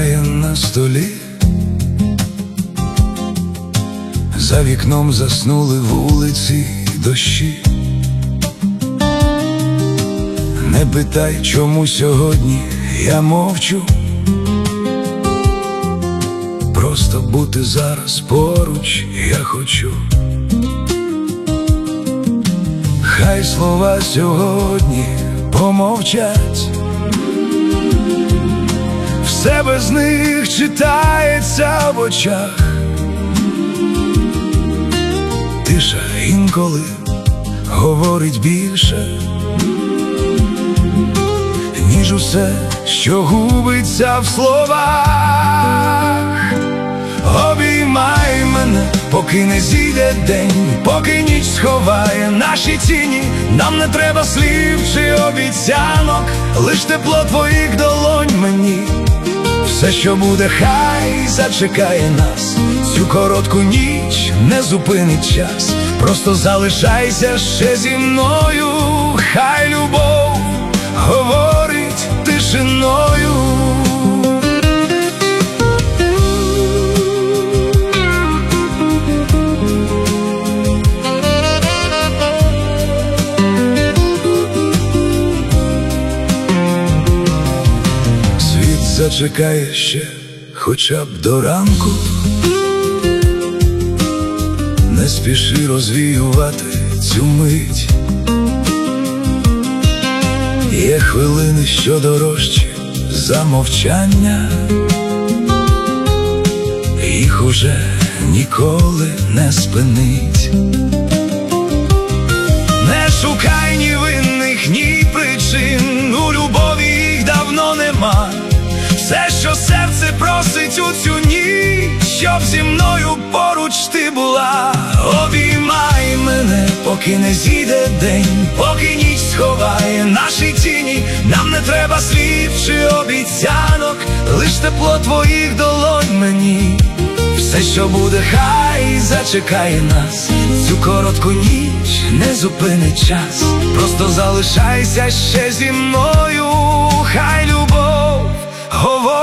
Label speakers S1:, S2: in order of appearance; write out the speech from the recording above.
S1: чекає на столі. За вікном заснули вулиці й дощі. Не питай, чому сьогодні я мовчу. Просто бути зараз поруч я хочу. Хай слова сьогодні помовчать, все без них читається в очах. Тиша інколи говорить більше, ніж усе, що губиться в словах. Обіймай мене, поки не зійде день, поки ніч сховає наші тіні. Нам не треба слів чи обіцянок, лиш тепло твоїх долонь мені. Все, що буде, хай зачекає нас. Цю коротку ніч не зупинить час. Просто залишайся ще зі мною. Хай любов говорить тишиною. Світ зачекає ще хоча б до ранку. Не спіши розвіювати цю мить. Є хвилини, що дорожчі за мовчання. Їх уже ніколи не спинить. Не шукай ні винних, ні причин. У любові їх давно нема. Все, що серце просить у цю ніч, щоб зі мною поруч ти була. Обіймай мене, поки не зійде день, поки ніч сховає наші тіні. Нам не треба слів чи обіцянок, лиш тепло твоїх долонь мені. Все, що буде, хай зачекає нас. Цю коротку ніч не зупинить час. Просто залишайся ще зі мною. Хай любов говорить